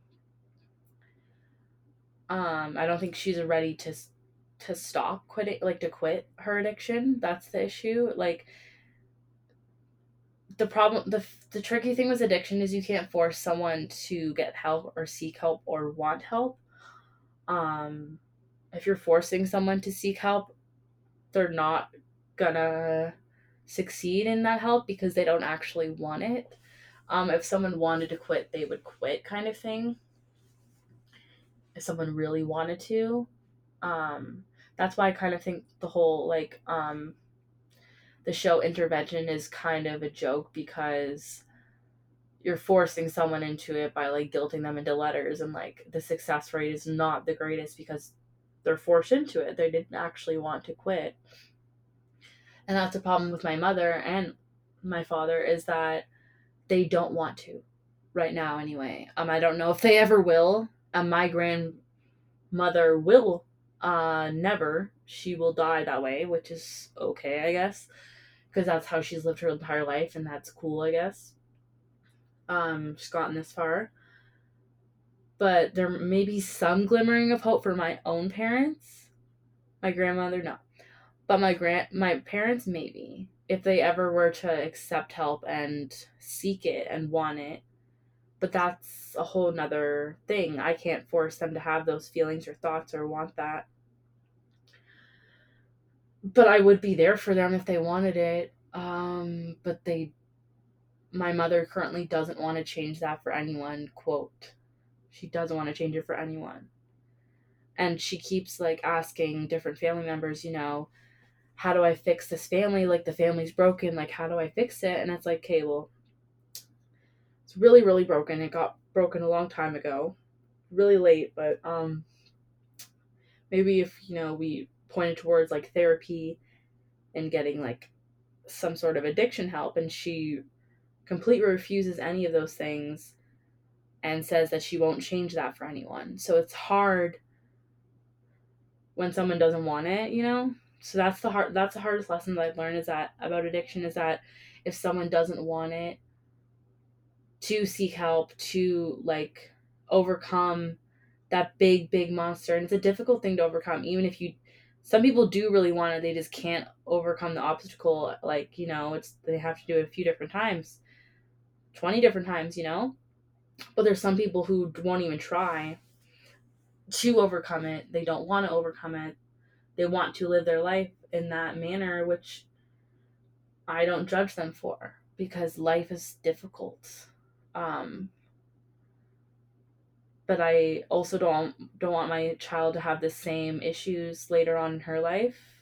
I don't think she's ready to stop quitting, like to quit her addiction. That's the issue. Like, the problem, the tricky thing with addiction is you can't force someone to get help or seek help or want help. Um, if you're forcing someone to seek help, they're not gonna succeed in that help because they don't actually want it. If someone wanted to quit, they would quit, kind of thing. If someone really wanted to, um, that's why I kind of think the whole like the show Intervention is kind of a joke, because you're forcing someone into it by like guilting them into letters, and like the success rate is not the greatest because they're forced into it. They didn't actually want to quit. And that's a problem with my mother and my father, is that they don't want to right now anyway. I don't know if they ever will. My grandmother will never. She will die that way, which is okay, I guess, because that's how she's lived her entire life, and that's cool, I guess. She's gotten this far. But there may be some glimmering of hope for my own parents. My grandmother, no. But my parents, maybe. If they ever were to accept help and seek it and want it. But that's a whole nother thing. I can't force them to have those feelings or thoughts or want that. But I would be there for them if they wanted it. But my mother currently doesn't want to change that for anyone, quote. She doesn't want to change it for anyone. And she keeps like asking different family members, how do I fix this family? Like, the family's broken. Like, how do I fix it? And it's like, okay, well, it's really, really broken. It got broken a long time ago, really late, but maybe if, we pointed towards like therapy and getting like some sort of addiction help, and she completely refuses any of those things and says that she won't change that for anyone. So it's hard when someone doesn't want it. So that's the hardest lesson that I've learned is that about addiction is that if someone doesn't want it, to seek help, to like overcome that big, big monster. And it's a difficult thing to overcome, even if some people do really want it, they just can't overcome the obstacle. Like, they have to do it a few different times, 20 different times. But there's some people who won't even try to overcome it. They don't want to overcome it. They want to live their life in that manner, which I don't judge them for, because life is difficult. But I also don't want my child to have the same issues later on in her life.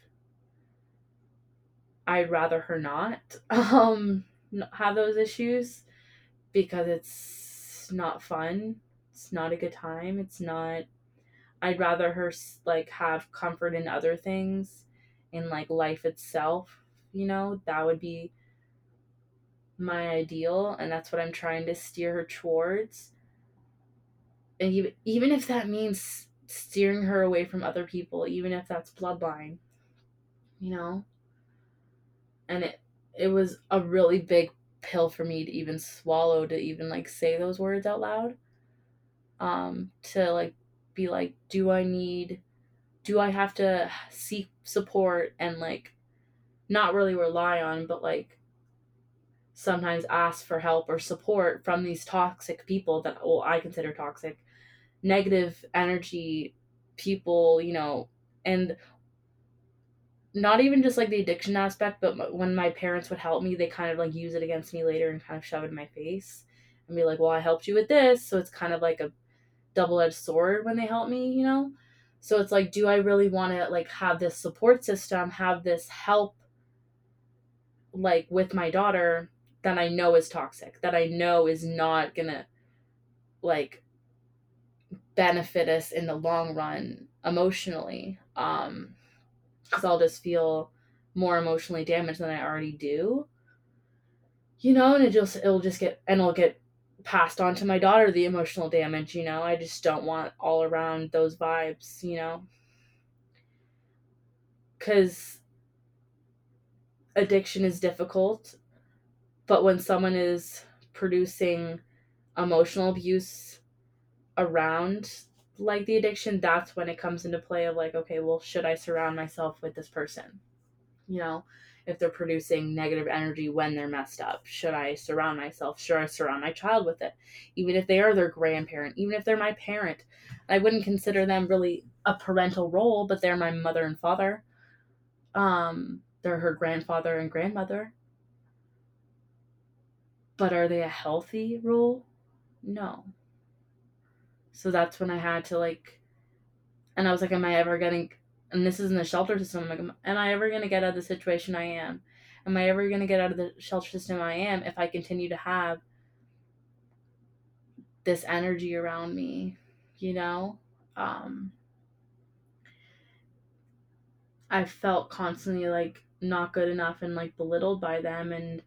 I'd rather her not have those issues, because it's not fun. It's not a good time. It's not. I'd rather her like have comfort in other things, in like life itself. That would be my ideal, and that's what I'm trying to steer her towards. And even if that means steering her away from other people, even if that's bloodline, you know? And it was a really big pill for me to even swallow, to even like say those words out loud. To like be like, do I have to seek support and like not really rely on, but like sometimes ask for help or support from these toxic people that, well, I consider toxic, negative energy people, and not even just like the addiction aspect, but when my parents would help me, they kind of like use it against me later and kind of shove it in my face and be like, well, I helped you with this. So it's kind of like a double-edged sword when they help me. So it's like, do I really want to like have this support system, have this help like with my daughter that I know is toxic, that I know is not gonna like benefit us in the long run emotionally, because I'll just feel more emotionally damaged than I already do, and it'll get passed on to my daughter, the emotional damage. I just don't want all around those vibes, because addiction is difficult, but when someone is producing emotional abuse around like the addiction, that's when it comes into play of like, okay, well, should I surround myself with this person? you know, if they're producing negative energy when they're messed up, should I surround myself? Should I surround my child with it? Even if they are their grandparent, even if they're my parent, I wouldn't consider them really a parental role, but they're my mother and father. They're her grandfather and grandmother. But are they a healthy role? No. So that's when I had to like, and I was like, am I ever getting, and this is in the shelter system, I'm like, am I ever going to get out of the situation I am? Am I ever going to get out of the shelter system I am if I continue to have this energy around me, you know? Um, I felt constantly like not good enough and like belittled by them and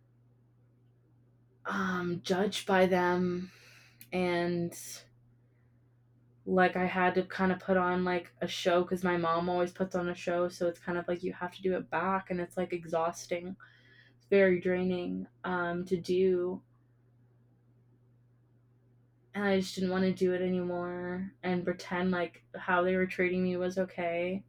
judged by them, and like I had to kind of put on like a show because my mom always puts on a show, so it's kind of like you have to do it back, and it's like exhausting. It's very draining to do, and I just didn't want to do it anymore and pretend like how they were treating me was okay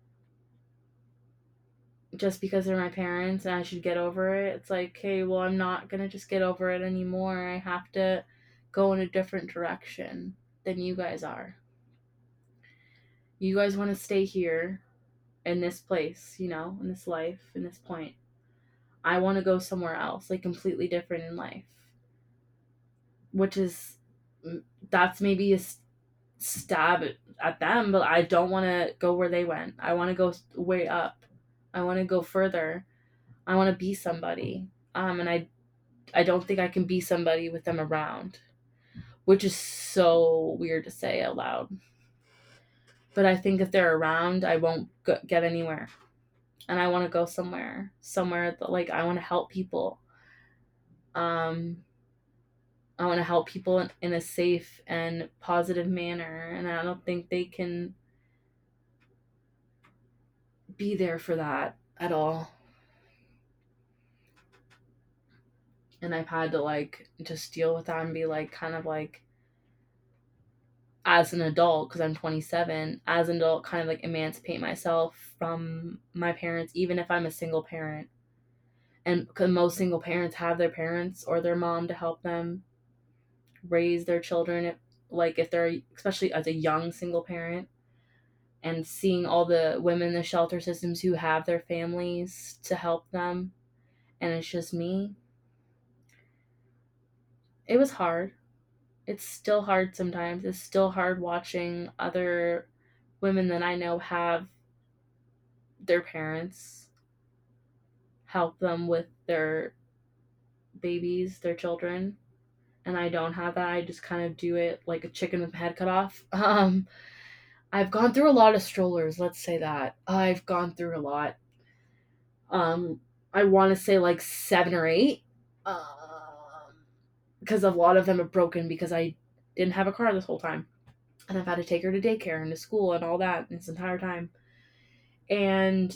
just because they're my parents and I should get over it. It's like, hey, well, I'm not gonna just get over it anymore. I have to go in a different direction than you guys are. You guys want to stay here in this place, in this life, in this point. I want to go somewhere else, like completely different in life, which is, that's maybe a stab at them, but I don't want to go where they went. I want to go way up. I want to go further. I want to be somebody. And I don't think I can be somebody with them around, which is so weird to say out loud. But I think if they're around, I won't get anywhere. And I want to go somewhere that, like, I want to help people. Um, I want to help people in a safe and positive manner, and I don't think they can be there for that at all. And I've had to, like, just deal with that and be like, kind of like, as an adult, because I'm 27, as an adult, kind of like emancipate myself from my parents, even if I'm a single parent. And because most single parents have their parents or their mom to help them raise their children, like if they're, especially as a young single parent, and seeing all the women in the shelter systems who have their families to help them, and it's just me. It was hard. It's still hard sometimes. It's still hard watching other women that I know have their parents help them with their babies, their children, and I don't have that. I just kind of do it like a chicken with my head cut off. I've gone through a lot of strollers, let's say that. I've gone through a lot. Um, I want to say like 7 or 8. Because a lot of them have broken because I didn't have a car this whole time. And I've had to take her to daycare and to school and all that this entire time. And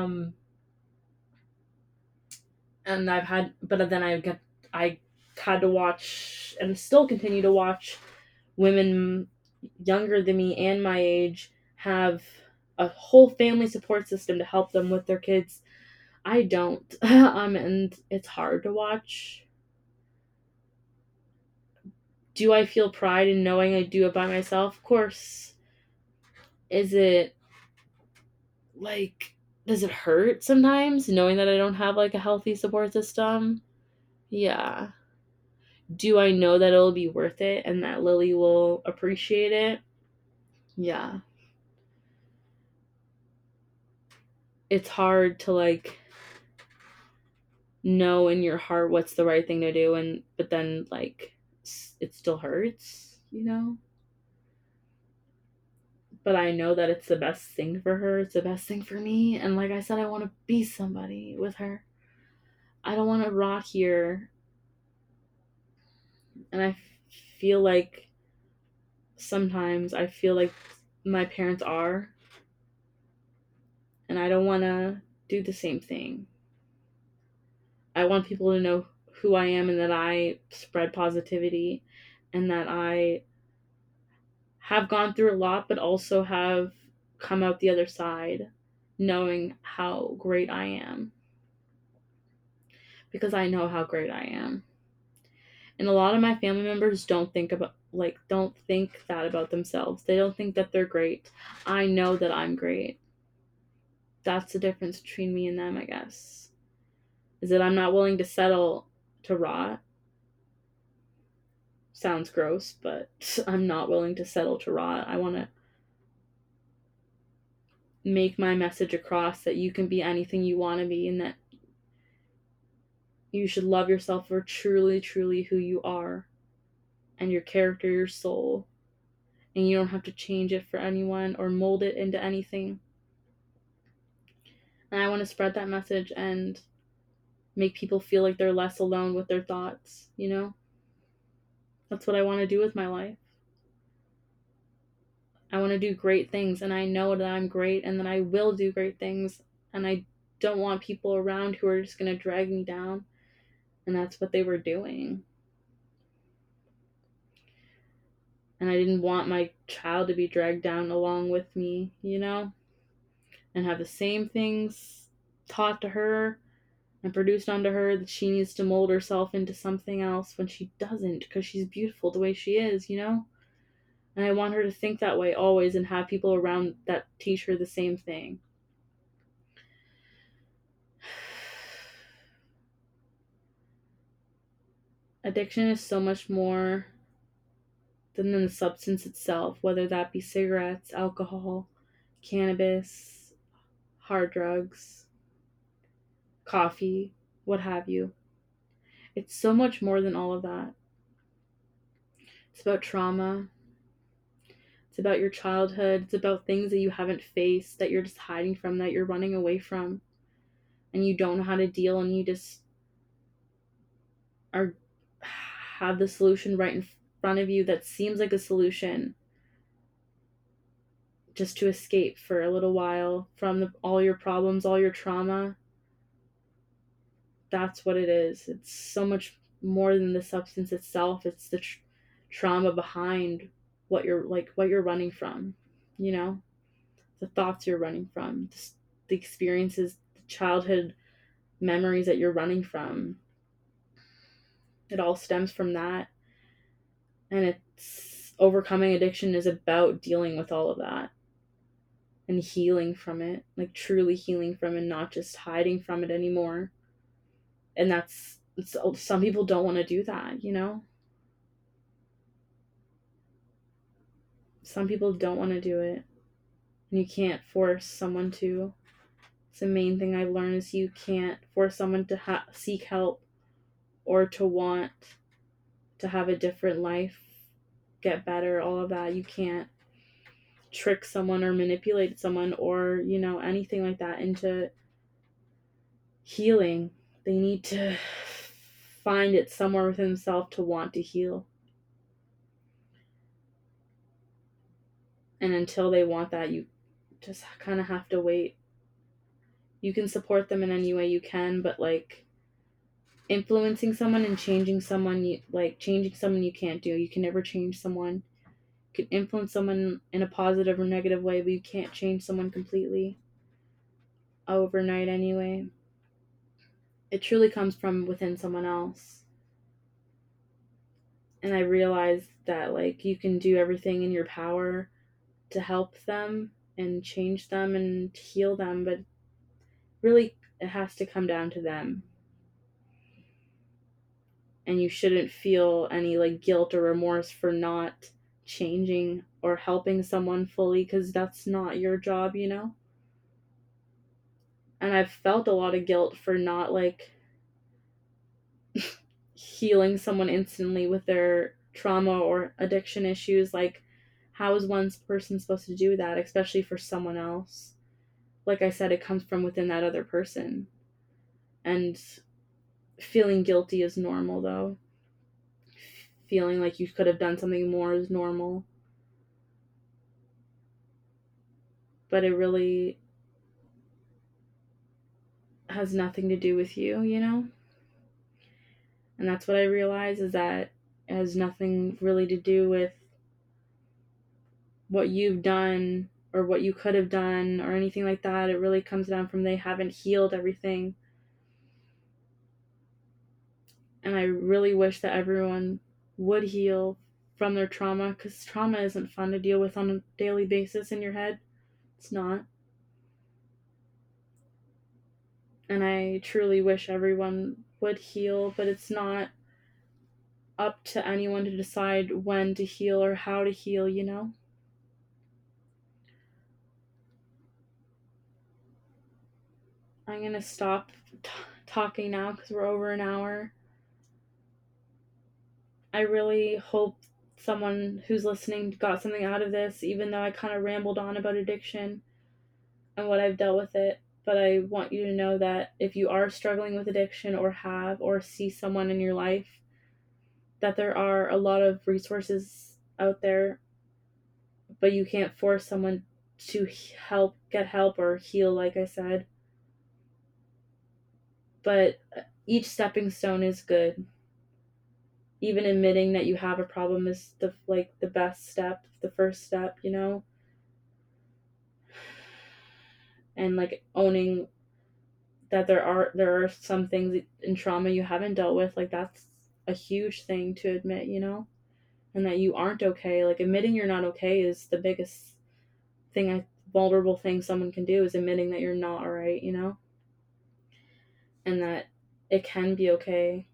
but then I had to watch and still continue to watch women younger than me and my age have a whole family support system to help them with their kids. I don't. And it's hard to watch. Do I feel pride in knowing I do it by myself? Of course. Is it like, does it hurt sometimes knowing that I don't have like a healthy support system? Yeah. Do I know that it'll be worth it and that Lily will appreciate it? Yeah. It's hard to like know in your heart what's the right thing to do, and but then like it still hurts, you know? But I know that it's the best thing for her. It's the best thing for me. And like I said, I want to be somebody with her. I don't want to rot here. And I feel like sometimes I feel like my parents are. And I don't want to do the same thing. I want people to know who I am and that I spread positivity and that I have gone through a lot, but also have come out the other side knowing how great I am. Because I know how great I am. And a lot of my family members don't think that about themselves. They don't think that they're great. I know that I'm great. That's the difference between me and them, I guess. Is that I'm not willing to settle to rot. Sounds gross, but I'm not willing to settle to rot. I want to make my message across that you can be anything you want to be, and that you should love yourself for truly, truly who you are and your character, your soul. And you don't have to change it for anyone or mold it into anything. And I want to spread that message and make people feel like they're less alone with their thoughts, you know? That's what I want to do with my life. I want to do great things, and I know that I'm great and that I will do great things. And I don't want people around who are just going to drag me down. And that's what they were doing. And I didn't want my child to be dragged down along with me, you know? And have the same things taught to her and produced onto her that she needs to mold herself into something else when she doesn't, because she's beautiful the way she is, you know? And I want her to think that way always and have people around that teach her the same thing. Addiction is so much more than the substance itself, whether that be cigarettes, alcohol, cannabis, hard drugs. coffee, what have you. It's so much more than all of that. It's about trauma. It's about your childhood. It's about things that you haven't faced, that you're just hiding from, that you're running away from, and you don't know how to deal, and you just are have the solution right in front of you that seems like a solution, just to escape for a little while from all your problems, all your trauma. That's what it is. It's so much more than the substance itself. It's the trauma behind what you're running from, you know, the thoughts you're running from, the experiences, the childhood memories that you're running from. It all stems from that. And it's overcoming addiction is about dealing with all of that and healing from it, like truly healing from it, not just hiding from it anymore. And some people don't want to do that, you know? Some people don't want to do it. And you can't force someone to. It's the main thing I've learned is you can't force someone to seek help or to want to have a different life, get better, all of that. You can't trick someone or manipulate someone or, you know, anything like that into healing. They need to find it somewhere within themselves to want to heal. And until they want that, you just kind of have to wait. You can support them in any way you can, but like influencing someone and changing someone, changing someone you can't do. You can never change someone. You can influence someone in a positive or negative way, but you can't change someone completely overnight anyway. It truly comes from within someone else. And I realized that like you can do everything in your power to help them and change them and heal them, but really it has to come down to them. And you shouldn't feel any like guilt or remorse for not changing or helping someone fully, because that's not your job, you know? And I've felt a lot of guilt for not like healing someone instantly with their trauma or addiction issues. Like, how is one person supposed to do that, especially for someone else? Like I said, it comes from within that other person. And feeling guilty is normal, though. Feeling like you could have done something more is normal. But it really has nothing to do with you, you know? And that's what I realize, is that it has nothing really to do with what you've done or what you could have done or anything like that. It really comes down from they haven't healed everything. And I really wish that everyone would heal from their trauma, because trauma isn't fun to deal with on a daily basis in your head. It's not. And I truly wish everyone would heal, but it's not up to anyone to decide when to heal or how to heal, you know? I'm going to stop talking now because we're over an hour. I really hope someone who's listening got something out of this, even though I kind of rambled on about addiction and what I've dealt with it. But I want you to know that if you are struggling with addiction or have or see someone in your life, that there are a lot of resources out there, but you can't force someone to get help or heal, like I said. But each stepping stone is good. Even admitting that you have a problem is the best step, the first step, you know? And like owning that there are some things in trauma you haven't dealt with, like that's a huge thing to admit, you know? And that you aren't okay. Like admitting you're not okay is the biggest vulnerable thing someone can do, is admitting that you're not all right, you know? And that it can be okay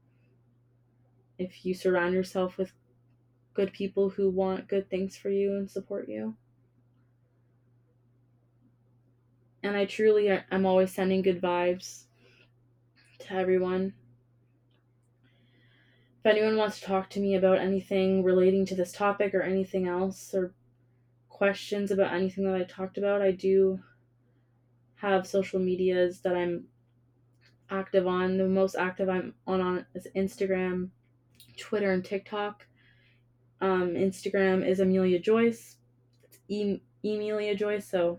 if you surround yourself with good people who want good things for you and support you. And I truly am always sending good vibes. to everyone. If anyone wants to talk to me about anything relating to this topic or anything else, or questions about anything that I talked about, I do have social medias that I'm active on. The most active I'm on is Instagram, Twitter, and TikTok. Instagram is Amelia Joyce. It's Emilia Joyce, so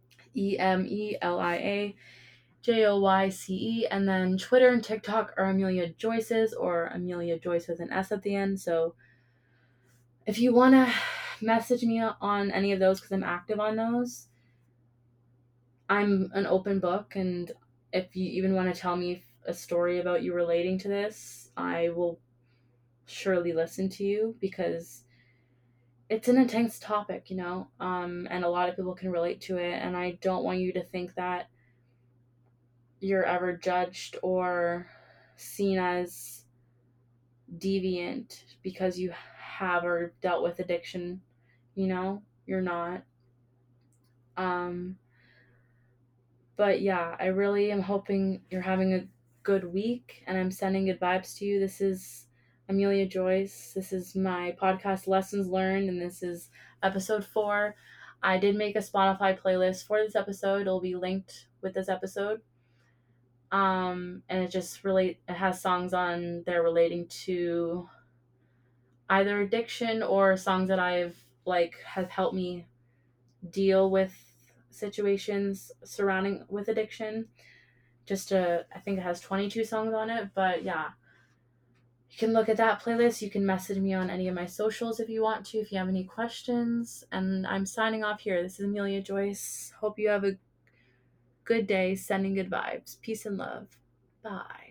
EMELIA JOYCE. And then Twitter and TikTok are Amelia Joyce's, or Amelia Joyce with an S at the end. So if you want to message me on any of those, because I'm active on those, I'm an open book. And if you even want to tell me a story about you relating to this, I will surely listen to you, because it's an intense topic, and a lot of people can relate to it. And I don't want you to think that you're ever judged or seen as deviant because you have or dealt with addiction. You're not. Um, but yeah, I really am hoping you're having a good week, and I'm sending good vibes to you. This is Amelia Joyce. This is my podcast, Lessons Learned, and this is episode 4. I did make a Spotify playlist for this episode. It'll be linked with this episode. And it has songs on there relating to either addiction or songs that have helped me deal with situations surrounding with addiction. I think it has 22 songs on it, but yeah, you can look at that playlist. You can message me on any of my socials if you want to, if you have any questions. And I'm signing off here. This is Amelia Joyce. Hope you have a good day. Sending good vibes. Peace and love. Bye.